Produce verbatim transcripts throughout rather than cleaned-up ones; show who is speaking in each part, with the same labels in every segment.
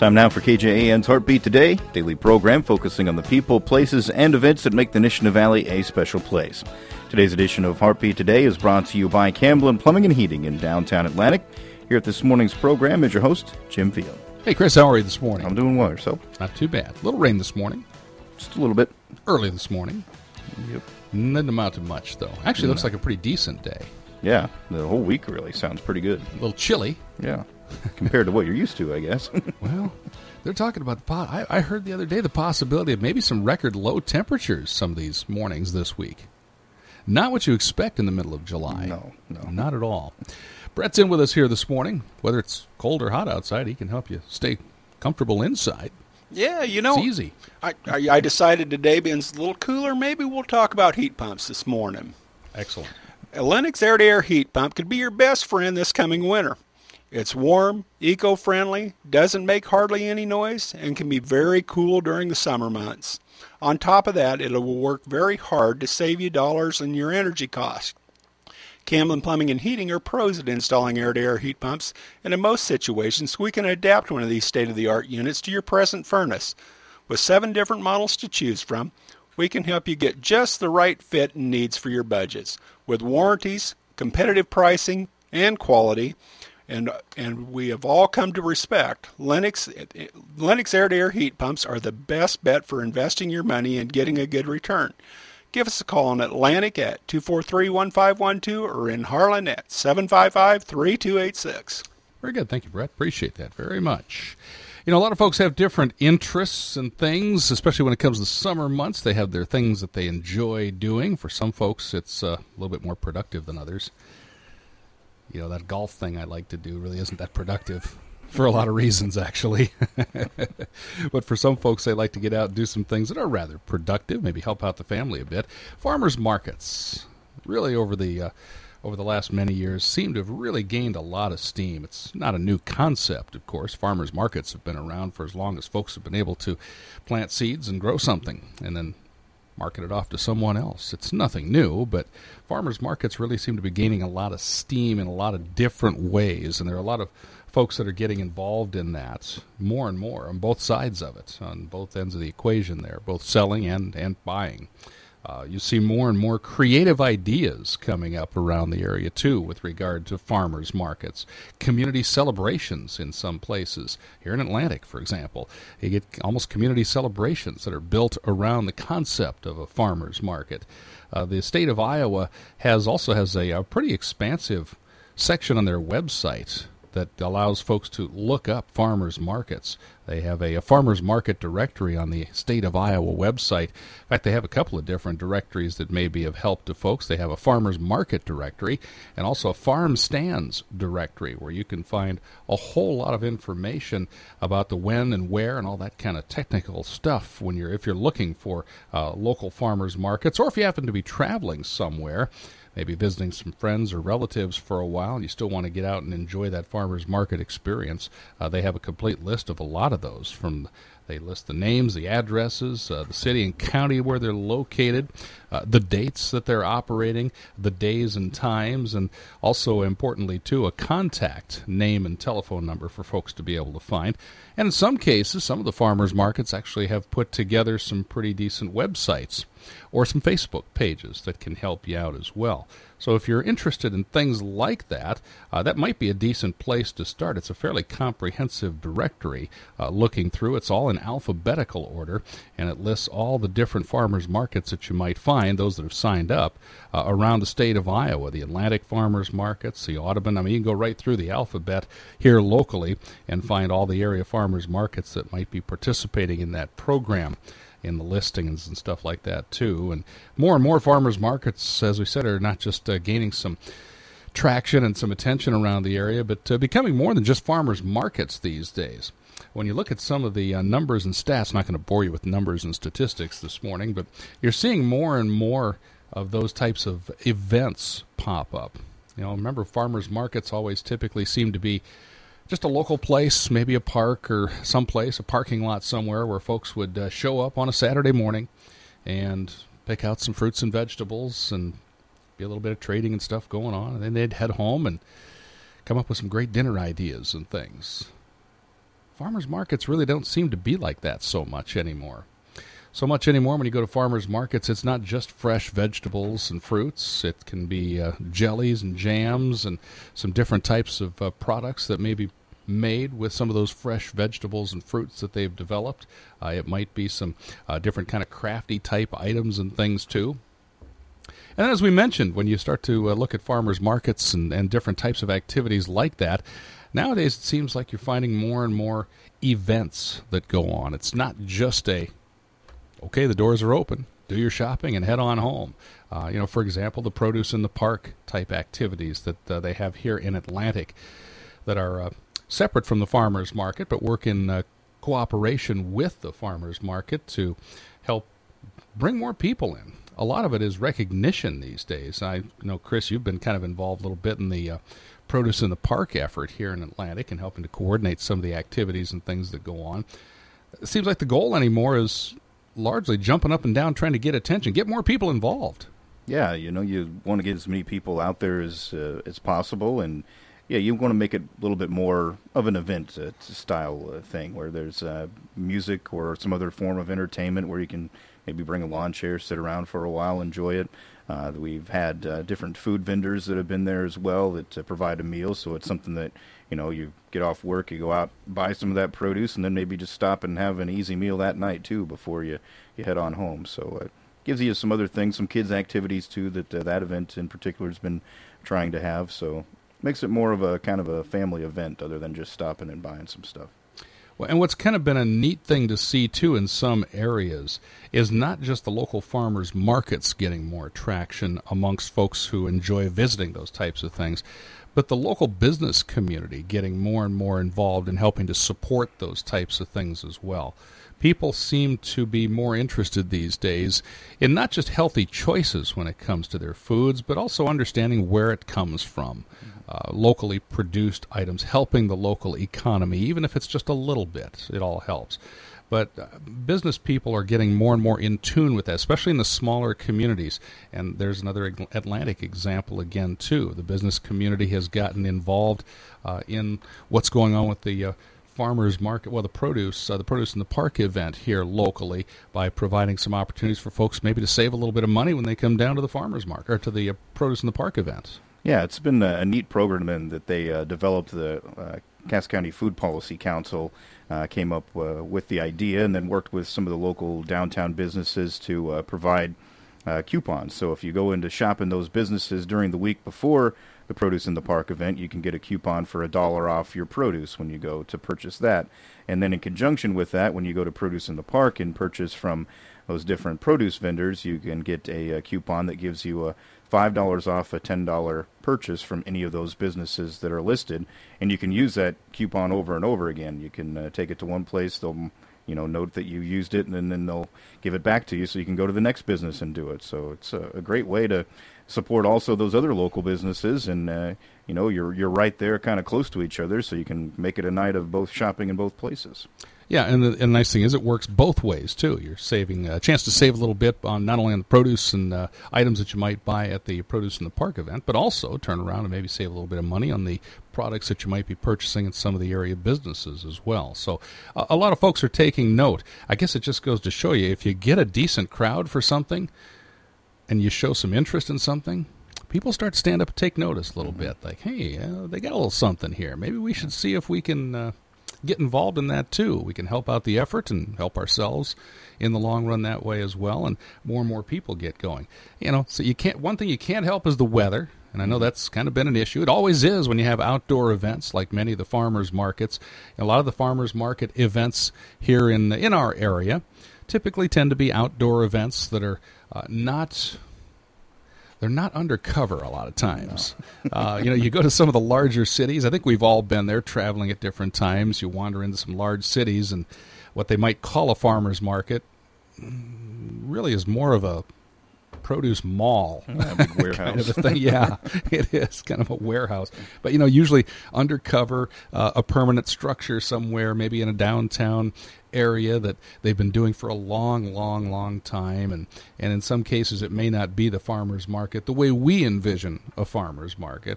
Speaker 1: Time now for K J A N's Heartbeat Today, daily program focusing on the people, places, and events that make the Nishna Valley a special place. Today's edition of Heartbeat Today is brought to you by Camblin Plumbing and Heating in downtown Atlantic. Here at this morning's program is your host, Jim Field.
Speaker 2: Hey, Chris, how are you this morning?
Speaker 1: I'm doing well, yourself?
Speaker 2: Not too bad. A little rain this morning.
Speaker 1: Just a little bit.
Speaker 2: Early this morning.
Speaker 1: Yep.
Speaker 2: Didn't amount to much, though. Actually, looks like a pretty decent day.
Speaker 1: Yeah, the whole week really sounds pretty good.
Speaker 2: A little chilly.
Speaker 1: Yeah, compared to what you're used to, I guess.
Speaker 2: Well, they're talking about the pot. I, I heard the other day the possibility of maybe some record low temperatures some of these mornings this week. Not what you expect in the middle of July.
Speaker 1: No, no.
Speaker 2: Not at all. Brett's in with us here this morning. Whether it's cold or hot outside, he can help you stay comfortable inside.
Speaker 3: Yeah, you know,
Speaker 2: it's easy.
Speaker 3: I, I, I decided today, being it's a little cooler, maybe we'll talk about heat pumps this morning.
Speaker 2: Excellent.
Speaker 3: A Lennox air-to-air heat pump could be your best friend this coming winter. It's warm, eco-friendly, doesn't make hardly any noise, and can be very cool during the summer months. On top of that, it will work very hard to save you dollars in your energy costs. Camblin Plumbing and Heating are pros at installing air-to-air heat pumps, and in most situations, we can adapt one of these state-of-the-art units to your present furnace. With seven different models to choose from, we can help you get just the right fit and needs for your budgets. With warranties, competitive pricing, and quality, and and we have all come to respect, Lennox, Lennox air-to-air heat pumps are the best bet for investing your money and getting a good return. Give us a call in Atlantic at two four three, one five one two or in Harlan at seven five five, three two eight six.
Speaker 2: Very good. Thank you, Brett. Appreciate that very much. You know, a lot of folks have different interests and things, especially when it comes to summer months. They have their things that they enjoy doing. For some folks, it's uh, a little bit more productive than others. You know, that golf thing I like to do really isn't that productive. For a lot of reasons, actually. But for some folks, they like to get out and do some things that are rather productive, maybe help out the family a bit. Farmers markets, really over the uh, over the last many years, seem to have really gained a lot of steam. It's not a new concept, of course. Farmers markets have been around for as long as folks have been able to plant seeds and grow something and then market it off to someone else. It's nothing new, but farmers markets really seem to be gaining a lot of steam in a lot of different ways, and there are a lot of folks that are getting involved in that more and more on both sides of it, on both ends of the equation there, both selling and, and buying. Uh, you see more and more creative ideas coming up around the area, too, with regard to farmers markets. Community celebrations in some places. Here in Atlantic, for example, you get almost community celebrations that are built around the concept of a farmers market. Uh, the state of Iowa has also has a, a pretty expansive section on their website that allows folks to look up farmers markets. They have a, a farmers market directory on the State of Iowa website. In fact, they have a couple of different directories that may be of help to folks. They have a farmers market directory and also a farm stands directory where you can find a whole lot of information about the when and where and all that kind of technical stuff when you're if you're looking for uh, local farmers markets, or if you happen to be traveling somewhere, maybe visiting some friends or relatives for a while, and you still want to get out and enjoy that farmer's market experience. Uh, they have a complete list of a lot of those. From They list the names, the addresses, uh, the city and county where they're located, uh, the dates that they're operating, the days and times, and also, importantly, too, a contact name and telephone number for folks to be able to find. And in some cases, some of the farmers markets actually have put together some pretty decent websites or some Facebook pages that can help you out as well. So if you're interested in things like that, uh, that might be a decent place to start. It's a fairly comprehensive directory uh, looking through. It's all in alphabetical order, and it lists all the different farmers markets that you might find, those that have signed up, uh, around the state of Iowa, the Atlantic farmers markets, the Audubon. I mean, you can go right through the alphabet here locally and find all the area farmers markets that might be participating in that program, in the listings and stuff like that, too. And more and more farmers markets, as we said, are not just uh, gaining some traction and some attention around the area, but uh, becoming more than just farmers markets these days. When you look at some of the uh, numbers and stats, I'm not going to bore you with numbers and statistics this morning, but you're seeing more and more of those types of events pop up. You know, remember, farmers markets always typically seem to be just a local place, maybe a park or someplace, a parking lot somewhere where folks would uh, show up on a Saturday morning and pick out some fruits and vegetables and be a little bit of trading and stuff going on. And then they'd head home and come up with some great dinner ideas and things. farmers markets really don't seem to be like that so much anymore. So much anymore when you go to farmers markets, it's not just fresh vegetables and fruits. It can be uh, jellies and jams and some different types of uh, products that may be made with some of those fresh vegetables and fruits that they've developed. Uh, it might be some uh, different kind of crafty type items and things too. And as we mentioned, when you start to uh, look at farmers markets and, and different types of activities like that, nowadays it seems like you're finding more and more events that go on. It's not just a okay, the doors are open, do your shopping, and head on home. Uh, you know, for example, the Produce in the Park type activities that uh, they have here in Atlantic that are uh, separate from the farmers market, but work in uh, cooperation with the farmers market to help bring more people in. A lot of it is recognition these days. I know, Chris, you've been kind of involved a little bit in the uh, Produce in the Park effort here in Atlantic and helping to coordinate some of the activities and things that go on. It seems like the goal anymore is largely jumping up and down trying to get attention, get more people involved.
Speaker 1: Yeah, you know, you want to get as many people out there as uh, as possible, and yeah, you want to make it a little bit more of an event uh, style uh, thing where there's uh, music or some other form of entertainment where you can maybe bring a lawn chair, sit around for a while, enjoy it. Uh, we've had uh, different food vendors that have been there as well that uh, provide a meal, so it's something that, you know, you get off work, you go out, buy some of that produce, and then maybe just stop and have an easy meal that night, too, before you, you head on home. So it uh, gives you some other things, some kids' activities, too, that uh, that event in particular has been trying to have. So makes it more of a kind of a family event other than just stopping and buying some stuff.
Speaker 2: Well, and what's kind of been a neat thing to see, too, in some areas is not just the local farmers markets getting more traction amongst folks who enjoy visiting those types of things, but the local business community getting more and more involved in helping to support those types of things as well. People seem to be more interested these days in not just healthy choices when it comes to their foods, but also understanding where it comes from. Uh, locally produced items, helping the local economy, even if it's just a little bit, it all helps. But uh, business people are getting more and more in tune with that, especially in the smaller communities. And there's another Atlantic example again, too. The business community has gotten involved uh, in what's going on with the uh, farmers market, well, the produce, uh, the Produce in the Park event here locally by providing some opportunities for folks maybe to save a little bit of money when they come down to the farmers market or to the uh, Produce in the Park event.
Speaker 1: Yeah, it's been a, a neat program and that they uh, developed. The uh, Cass County Food Policy Council uh, came up uh, with the idea and then worked with some of the local downtown businesses to uh, provide uh, coupons. So if you go into shop in those businesses during the week before the Produce in the Park event, you can get a coupon for a dollar off your produce when you go to purchase that. And then in conjunction with that, when you go to Produce in the Park and purchase from those different produce vendors, you can get a, a coupon that gives you a five dollars off a ten dollars purchase from any of those businesses that are listed, and you can use that coupon over and over again. You can uh, take it to one place, they'll you know note that you used it, and then, then they'll give it back to you so you can go to the next business and do it. So it's a, a great way to support also those other local businesses, and uh, you know you're you're right there kind of close to each other, so you can make it a night of both shopping in both places.
Speaker 2: Yeah, and the, and the nice thing is it works both ways, too. You're saving a chance to save a little bit on not only on the produce and uh, items that you might buy at the Produce in the Park event, but also turn around and maybe save a little bit of money on the products that you might be purchasing in some of the area businesses as well. So uh, a lot of folks are taking note. I guess it just goes to show you, if you get a decent crowd for something and you show some interest in something, people start to stand up and take notice a little mm-hmm. bit. Like, hey, uh, they got a little something here. Maybe we should see if we can uh, get involved in that too. We can help out the effort and help ourselves in the long run that way as well, and more and more people get going. You know, so you can't. One thing you can't help is the weather, and I know that's kind of been an issue. It always is when you have outdoor events like many of the farmers markets. A lot of the farmers market events here in in our area typically tend to be outdoor events that are uh, not. They're not undercover a lot of times. No. uh, you know, you go to some of the larger cities. I think we've all been there traveling at different times. You wander into some large cities, and what they might call a farmer's market really is more of a produce mall.
Speaker 1: A big warehouse.
Speaker 2: Kind of a thing. Yeah, it is kind of a warehouse. But, you know, usually undercover, uh, a permanent structure somewhere, maybe in a downtown area that they've been doing for a long, long, long time. And, and in some cases, it may not be the farmer's market the way we envision a farmer's market.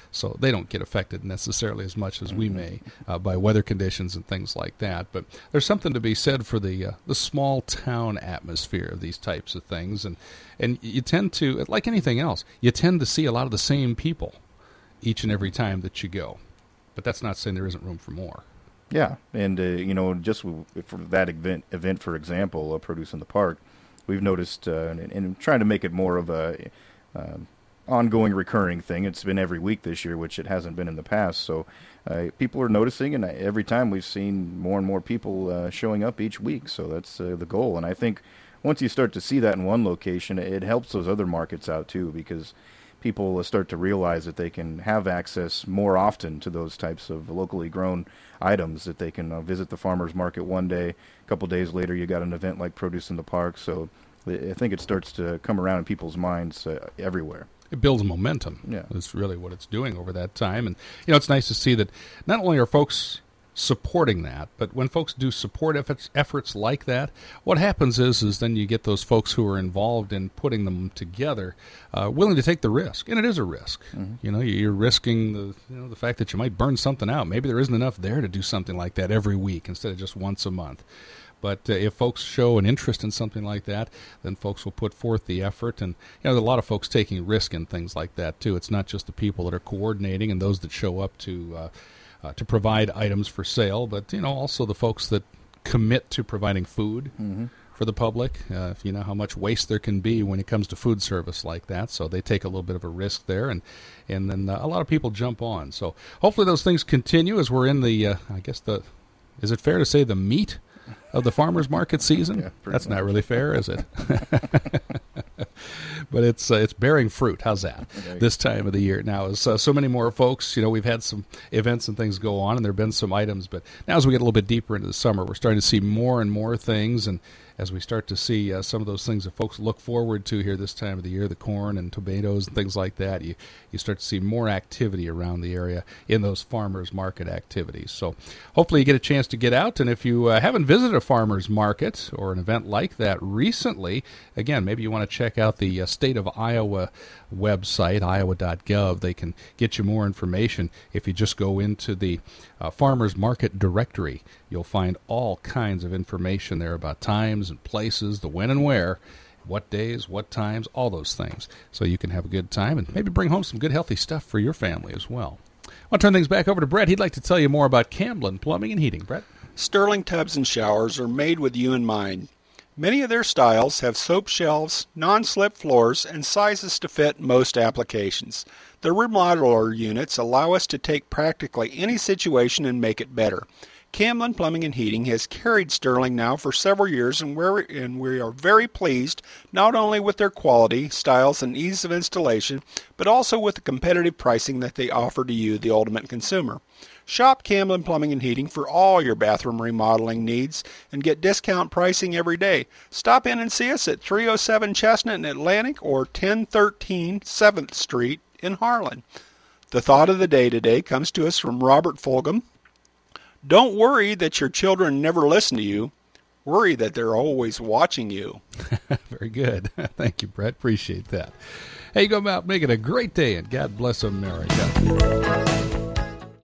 Speaker 2: so they don't get affected necessarily as much as we may uh, by weather conditions and things like that. But there's something to be said for the uh, the small town atmosphere of these types of things, and and you tend to, like anything else, you tend to see a lot of the same people each and every time that you go. But that's not saying there isn't room for more.
Speaker 1: Yeah, and uh, you know, just w- for that event, event for example, uh, Produce in the Park, we've noticed, uh, and, and trying to make it more of a uh, ongoing, recurring thing. It's been every week this year, which it hasn't been in the past. So uh, people are noticing, and every time we've seen more and more people uh, showing up each week. So that's uh, the goal. And I think once you start to see that in one location, it helps those other markets out too, because people start to realize that they can have access more often to those types of locally grown items, that they can uh, visit the farmer's market one day, a couple days later you got an event like Produce in the Park. So I think it starts to come around in people's minds uh, everywhere.
Speaker 2: It builds momentum.
Speaker 1: Yeah.
Speaker 2: That's really what it's doing over that time. And, you know, it's nice to see that not only are folks supporting that, but when folks do support efforts, efforts like that, what happens is is then you get those folks who are involved in putting them together, uh, willing to take the risk, and it is a risk. Mm-hmm. You know, you're risking the you know the fact that you might burn something out. Maybe there isn't enough there to do something like that every week instead of just once a month. But uh, if folks show an interest in something like that, then folks will put forth the effort. And, you know, there are a lot of folks taking risk in things like that, too. It's not just the people that are coordinating and those that show up to uh, uh, to provide items for sale, but, you know, also the folks that commit to providing food mm-hmm. for the public. Uh, you know how much waste there can be when it comes to food service like that. So they take a little bit of a risk there, and, and then uh, a lot of people jump on. So hopefully those things continue as we're in the, uh, I guess, the, is it fair to say the meat of the farmers market season?
Speaker 1: Yeah,
Speaker 2: that's
Speaker 1: much.
Speaker 2: Not really fair, is it? But it's uh, it's bearing fruit. How's that? Okay. This time of the year now, as uh, so many more folks, you know, we've had some events and things go on, and there have been some items. But now, as we get a little bit deeper into the summer, we're starting to see more and more things, and as we start to see uh, some of those things that folks look forward to here this time of the year, the corn and tomatoes and things like that, you, you start to see more activity around the area in those farmers market activities. So hopefully you get a chance to get out, and if you uh, haven't visited a farmers market or an event like that recently, again, maybe you want to check out the uh, State of Iowa website, iowa dot gov. They can get you more information. If you just go into the uh, farmers market directory, you'll find all kinds of information there about times and places, the when and where, what days, what times, all those things. So you can have a good time and maybe bring home some good healthy stuff for your family as well. I'll turn things back over to Brett. He'd like to tell you more about Camblin Plumbing and Heating. Brett?
Speaker 3: Sterling tubs and showers are made with you in mind. Many of their styles have soap shelves, non-slip floors, and sizes to fit most applications. The remodeler units allow us to take practically any situation and make it better. Camblin Plumbing and Heating has carried Sterling now for several years, and, we're, and we are very pleased not only with their quality, styles, and ease of installation, but also with the competitive pricing that they offer to you, the ultimate consumer. Shop Camblin Plumbing and Heating for all your bathroom remodeling needs and get discount pricing every day. Stop in and see us at three oh seven Chestnut in Atlantic or ten thirteen seventh Street in Harlan. The thought of the day today comes to us from Robert Fulgham. Don't worry that your children never listen to you. Worry that they're always watching you.
Speaker 2: Very good. Thank you, Brett. Appreciate that. Hey, go out, make it a great day, and God bless America.